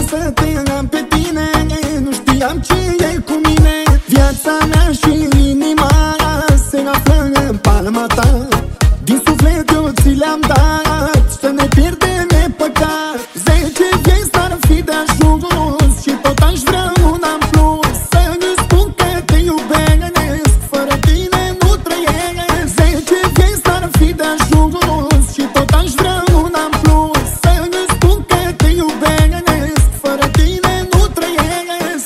să te am pe tine. Nu știam ce e cu mine. Viața mea și inima se află în palma ta. Din suflet eu ți le-am dat, să ne pierdem e păcat. 10 vieți n-ar fi de ajuns și tot aș vrea una în plus. Să-mi spun că te iubesc, fără tine nu trăiesc. 10 vieți n-ar fi de ajuns și tot aș vrea una în plus. Să-mi spun că te iubesc, fără tine nu trăiesc.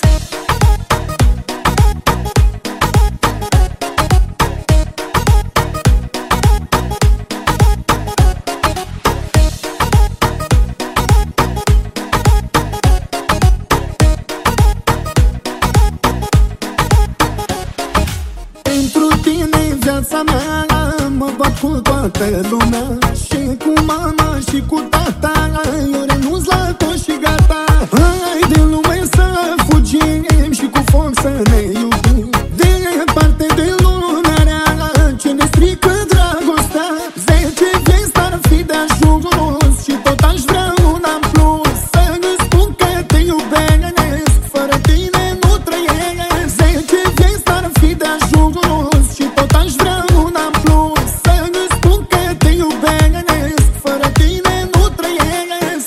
Pentru tine viața mea mă bat cu toată lumea. Și cu mama și cu tata eu renunț la tot și gata. Hai din lume să fugim și cu foc să ne iubim. Departe de lumea rea ce ne strică dragostea. 10 vieți n-ar fi de ajuns și tot aș vrea una în plus. Să-mi spun că te iubesc, fără tine nu trăiesc. 10 vieți n-ar fi de ajuns și tot aș vrea una în plus. Să-mi spun că te iubesc, fără tine nu trăiesc.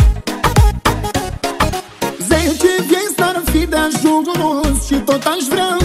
Zece vieți n-ar fi de ajuns și tot aș vrea